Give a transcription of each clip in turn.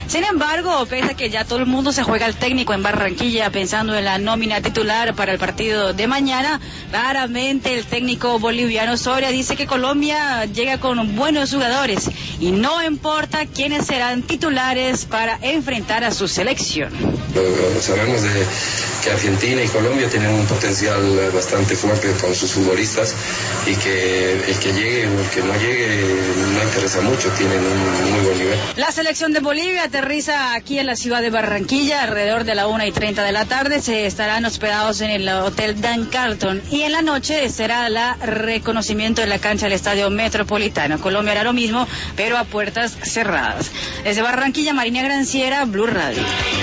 Sin embargo, pese a que ya todo el mundo se juega al técnico en Barranquilla pensando en la nómina titular para el partido de mañana, claramente el técnico boliviano Soria dice que Colombia llega con buenos jugadores y no importa quiénes serán titulares para enfrentar a su selección. Sabemos de que Argentina y Colombia tienen un potencial bastante fuerte con sus futbolistas y que el que llegue o el que no llegue no interesa mucho, tienen un muy buen nivel. La selección de Bolivia aterriza aquí en la ciudad de Barranquilla alrededor de la 1:30 de la tarde. Se estarán hospedados en el Hotel Dan Carlton y en la noche será el reconocimiento en la cancha del Estadio Metropolitano. Colombia hará lo mismo, pero a puertas cerradas. Desde Barranquilla, Marina Granciera, Blue Radio.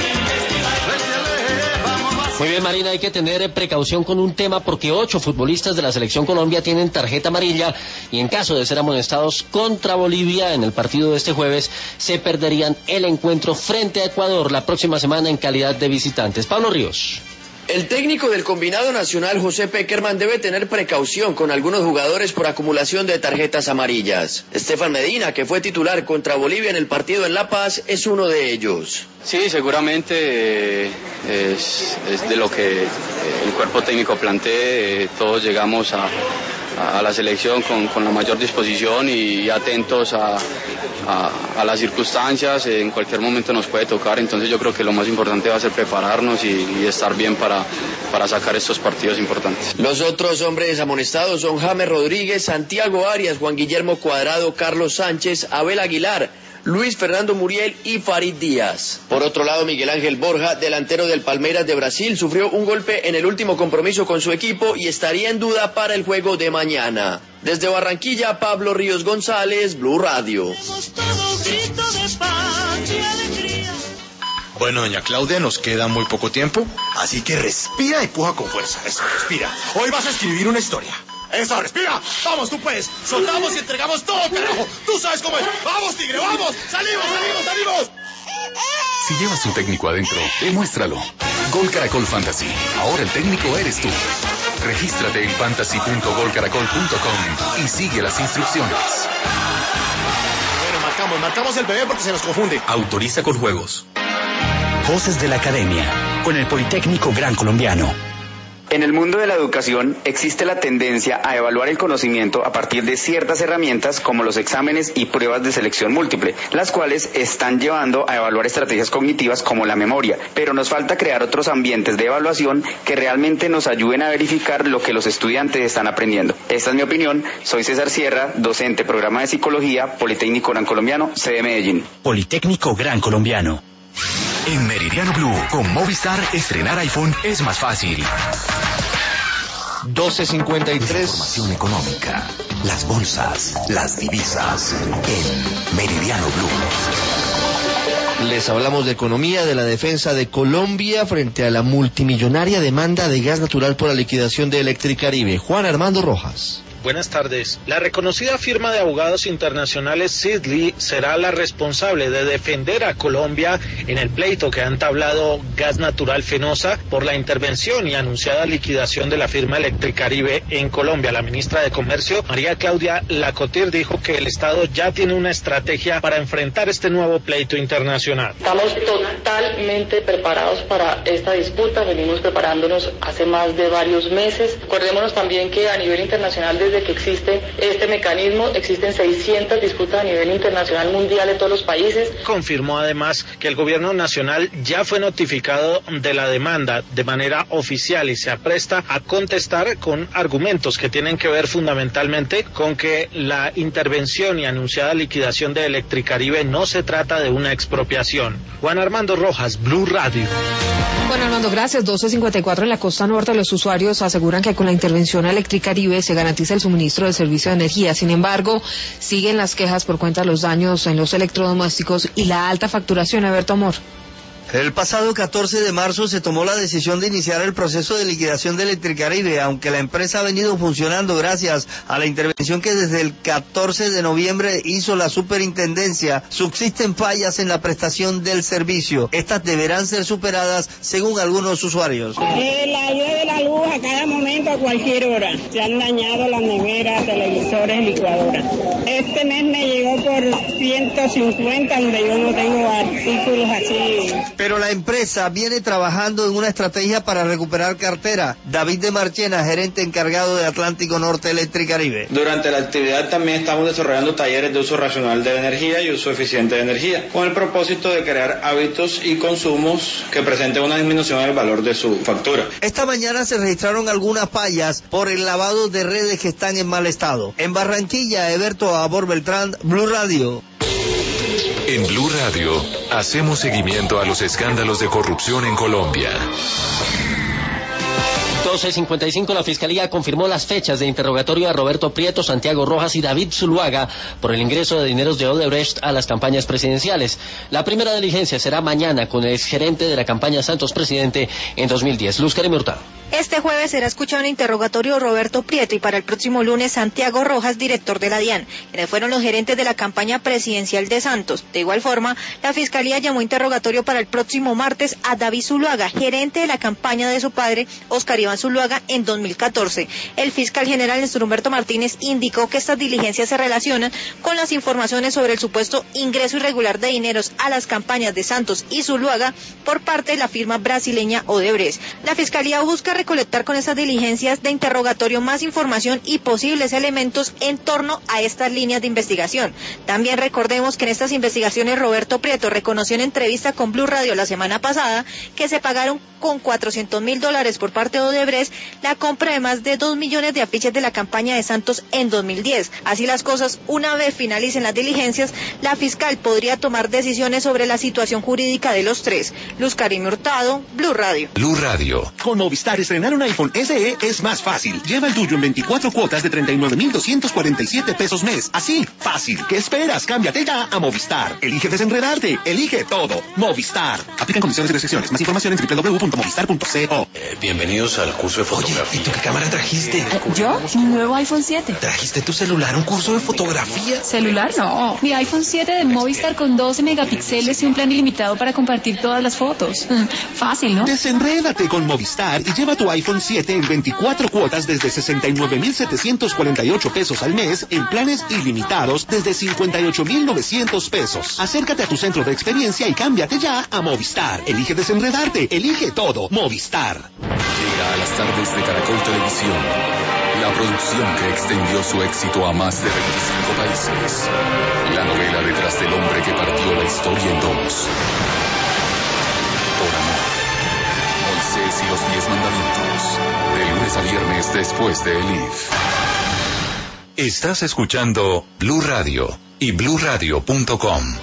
Muy bien, Marina, hay que tener precaución con un tema porque 8 futbolistas de la Selección Colombia tienen tarjeta amarilla y en caso de ser amonestados contra Bolivia en el partido de este jueves, se perderían el encuentro frente a Ecuador la próxima semana en calidad de visitantes. Pablo Ríos. El técnico del combinado nacional, José Peckerman, debe tener precaución con algunos jugadores por acumulación de tarjetas amarillas. Estefan Medina, que fue titular contra Bolivia en el partido en La Paz, es uno de ellos. Sí, seguramente es de lo que el cuerpo técnico plantee. Todos llegamos a la selección con la mayor disposición y atentos a las circunstancias. En cualquier momento nos puede tocar, entonces yo creo que lo más importante va a ser prepararnos y estar bien para sacar estos partidos importantes. Los otros hombres amonestados son James Rodríguez, Santiago Arias, Juan Guillermo Cuadrado, Carlos Sánchez, Abel Aguilar, Luis Fernando Muriel y Farid Díaz. Por otro lado, Miguel Ángel Borja, delantero del Palmeiras de Brasil, sufrió un golpe en el último compromiso con su equipo y estaría en duda para el juego de mañana. Desde Barranquilla, Pablo Ríos González, Blue Radio. Bueno, doña Claudia, nos queda muy poco tiempo, así que respira y puja con fuerza. Eso, respira. Hoy vas a escribir una historia. Eso, respira. Vamos, tú puedes. Soltamos y entregamos todo, carajo. Tú sabes cómo es. Vamos, tigre, vamos. Salimos. Si llevas un técnico adentro, demuéstralo. Gol Caracol Fantasy. Ahora el técnico eres tú. Regístrate en fantasy.golcaracol.com y sigue las instrucciones. Bueno, marcamos el bebé porque se nos confunde. Autoriza con juegos. Voces de la Academia, con el Politécnico Gran Colombiano. En el mundo de la educación existe la tendencia a evaluar el conocimiento a partir de ciertas herramientas como los exámenes y pruebas de selección múltiple, las cuales están llevando a evaluar estrategias cognitivas como la memoria, pero nos falta crear otros ambientes de evaluación que realmente nos ayuden a verificar lo que los estudiantes están aprendiendo. Esta es mi opinión, soy César Sierra, docente programa de psicología, Politécnico Gran Colombiano, sede Medellín. Politécnico Gran Colombiano. En Meridiano Blue, con Movistar, estrenar iPhone es más fácil. 12:53. Información económica, las bolsas, las divisas, en Meridiano Blue. Les hablamos de economía, de la defensa de Colombia frente a la multimillonaria demanda de gas natural por la liquidación de Electricaribe. Juan Armando Rojas. Buenas tardes. La reconocida firma de abogados internacionales Sidley será la responsable de defender a Colombia en el pleito que ha entablado Gas Natural Fenosa por la intervención y anunciada liquidación de la firma Electricaribe en Colombia. La ministra de Comercio, María Claudia Lacotir, dijo que el Estado ya tiene una estrategia para enfrentar este nuevo pleito internacional. Estamos totalmente preparados para esta disputa, venimos preparándonos hace más de varios meses. Acordémonos también que a nivel internacional, desde que existe este mecanismo, existen 600 disputas a nivel internacional mundial de todos los países. Confirmó además que el gobierno nacional ya fue notificado de la demanda de manera oficial y se apresta a contestar con argumentos que tienen que ver fundamentalmente con que la intervención y anunciada liquidación de Electricaribe no se trata de una expropiación. Juan Armando Rojas, Blue Radio. Bueno, Armando, gracias. 12:54 en la costa norte. Los usuarios aseguran que con la intervención a Electricaribe se garantiza el suministro del servicio de energía. Sin embargo, siguen las quejas por cuenta de los daños en los electrodomésticos y la alta facturación. Alberto Amor. El pasado 14 de marzo se tomó la decisión de iniciar el proceso de liquidación de Electricaribe, aunque la empresa ha venido funcionando gracias a la intervención que desde el 14 de noviembre hizo la superintendencia. Subsisten fallas en la prestación del servicio. Estas deberán ser superadas según algunos usuarios. La ayuda de la luz a cada momento, a cualquier hora. Se han dañado las neveras, televisores, licuadoras. Este mes me llegó por 150, donde yo no tengo artículos así. Pero la empresa viene trabajando en una estrategia para recuperar cartera. David de Marchena, gerente encargado de Atlántico Norte Electricaribe. Durante la actividad también estamos desarrollando talleres de uso racional de la energía y uso eficiente de energía, con el propósito de crear hábitos y consumos que presenten una disminución en el valor de su factura. Esta mañana se registraron algunas fallas por el lavado de redes que están en mal estado. En Barranquilla, Eberto Abor Beltrán, Blue Radio. En Blue Radio hacemos seguimiento a los escándalos de corrupción en Colombia. 12:55, la Fiscalía confirmó las fechas de interrogatorio a Roberto Prieto, Santiago Rojas y David Zuluaga por el ingreso de dineros de Odebrecht a las campañas presidenciales. La primera diligencia será mañana con el exgerente de la campaña Santos Presidente en 2010. Luz Karim Hurtado. Este jueves será escuchado en interrogatorio Roberto Prieto y para el próximo lunes Santiago Rojas, director de la DIAN, quienes fueron los gerentes de la campaña presidencial de Santos. De igual forma, la Fiscalía llamó interrogatorio para el próximo martes a David Zuluaga, gerente de la campaña de su padre, Oscar Iván Zuluaga, en 2014. El fiscal general Néstor Humberto Martínez indicó que estas diligencias se relacionan con las informaciones sobre el supuesto ingreso irregular de dineros a las campañas de Santos y Zuluaga por parte de la firma brasileña Odebrecht. La Fiscalía busca recolectar con estas diligencias de interrogatorio más información y posibles elementos en torno a estas líneas de investigación. También recordemos que en estas investigaciones Roberto Prieto reconoció en entrevista con Blue Radio la semana pasada que se pagaron con $400,000 por parte de Odebrecht la compra de más de 2 millones de afiches de la campaña de Santos en 2010. Así las cosas, una vez finalicen las diligencias, la fiscal podría tomar decisiones sobre la situación jurídica de los tres. Luz Karim Hurtado, Blue Radio. Blue Radio. Con Movistar, estrenar un iPhone SE es más fácil. Lleva el tuyo en 24 cuotas de 39,247 pesos mes. Así, fácil. ¿Qué esperas? Cámbiate ya a Movistar. Elige desenredarte. Elige todo. Movistar. Aplican condiciones y restricciones. Más información en www.movistar.co. Bienvenidos al curso de fotografía. Oye, ¿y tú qué cámara trajiste? ¿Yo? Mi nuevo iPhone 7. ¿Trajiste tu celular a un curso de fotografía? ¿Celular? No. Mi iPhone 7 de Movistar con 12 megapíxeles y un plan ilimitado para compartir todas las fotos. Fácil, ¿no? Desenrédate con Movistar y lleva tu iPhone 7 en 24 cuotas desde 69,748 pesos al mes en planes ilimitados desde 58,900 pesos. Acércate a tu centro de experiencia y cámbiate ya a Movistar. Elige desenredarte. Elige todo. Movistar. Llega a las tardes de Caracol Televisión la producción que extendió su éxito a más de 25 países. La novela detrás del hombre que partió la historia en dos. Por amor. Moisés y los 10 mandamientos. De lunes a viernes después de Elif. Estás escuchando Blue Radio y BlueRadio.com.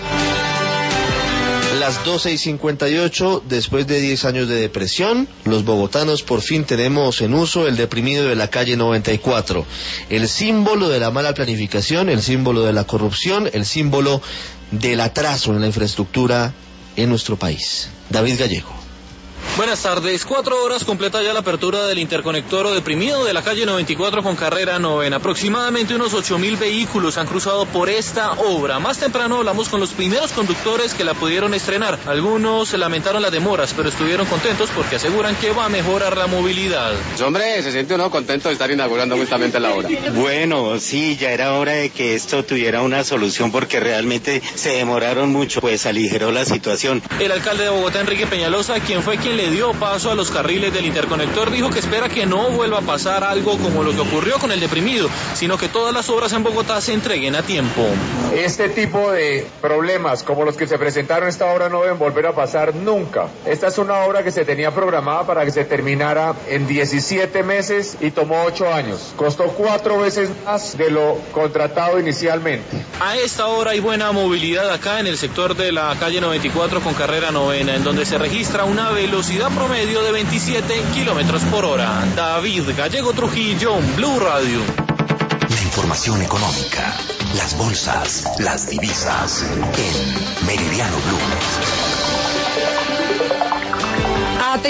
Las 12:58, después de 10 años de depresión, los bogotanos por fin tenemos en uso el deprimido de la calle 94. El símbolo de la mala planificación, el símbolo de la corrupción, el símbolo del atraso en la infraestructura en nuestro país. David Gallego. Buenas tardes. 4 horas completa ya la apertura del interconector o deprimido de la calle 94 con carrera 9. Aproximadamente unos 8,000 vehículos han cruzado por esta obra. Más temprano hablamos con los primeros conductores que la pudieron estrenar. Algunos lamentaron las demoras, pero estuvieron contentos porque aseguran que va a mejorar la movilidad. Hombre, se siente uno contento de estar inaugurando justamente la obra. Bueno, sí, ya era hora de que esto tuviera una solución porque realmente se demoraron mucho, pues aligeró la situación. El alcalde de Bogotá, Enrique Peñalosa, quien fue quien le dio paso a los carriles del interconector, dijo que espera que no vuelva a pasar algo como lo que ocurrió con el deprimido, sino que todas las obras en Bogotá se entreguen a tiempo. Este tipo de problemas como los que se presentaron en esta obra no deben volver a pasar nunca. Esta es una obra que se tenía programada para que se terminara en 17 meses y tomó 8 años. Costó 4 veces más de lo contratado inicialmente. A esta hora hay buena movilidad acá en el sector de la calle 94 con carrera 9, en donde se registra una velocidad promedio de 27 kilómetros por hora. David Gallego Trujillo, Blue Radio. La información económica, las bolsas, las divisas, en Meridiano Blue.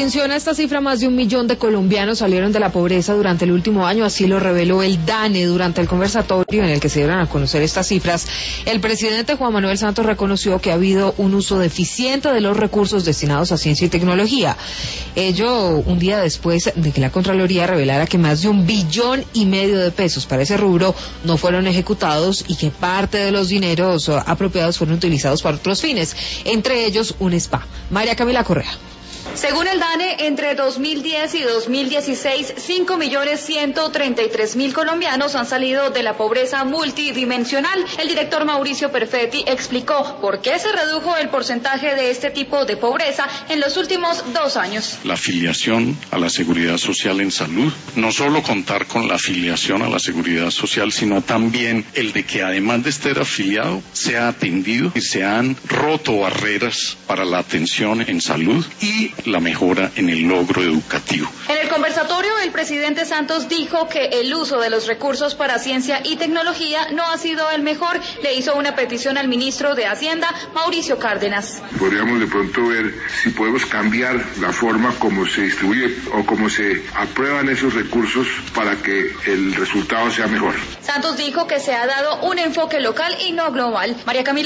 Atención a esta cifra, más de 1 millón de colombianos salieron de la pobreza durante el último año, así lo reveló el DANE durante el conversatorio en el que se dieron a conocer estas cifras. El presidente Juan Manuel Santos reconoció que ha habido un uso deficiente de los recursos destinados a ciencia y tecnología. Ello un día después de que la Contraloría revelara que más de 1,5 billones de pesos para ese rubro no fueron ejecutados y que parte de los dineros apropiados fueron utilizados para otros fines, entre ellos un spa. María Camila Correa. Según el DANE, entre 2010 y 2016, 5.133.000 colombianos han salido de la pobreza multidimensional. El director Mauricio Perfetti explicó por qué se redujo el porcentaje de este tipo de pobreza en los últimos 2 años. La afiliación a la Seguridad Social en salud, no solo contar con la afiliación a la Seguridad Social, sino también el de que además de estar afiliado, sea atendido y se han roto barreras para la atención en salud y la mejora en el logro educativo. En el conversatorio, el presidente Santos dijo que el uso de los recursos para ciencia y tecnología no ha sido el mejor. Le hizo una petición al ministro de Hacienda, Mauricio Cárdenas. Podríamos de pronto ver si podemos cambiar la forma como se distribuye o cómo se aprueban esos recursos para que el resultado sea mejor. Santos dijo que se ha dado un enfoque local y no global. María Camila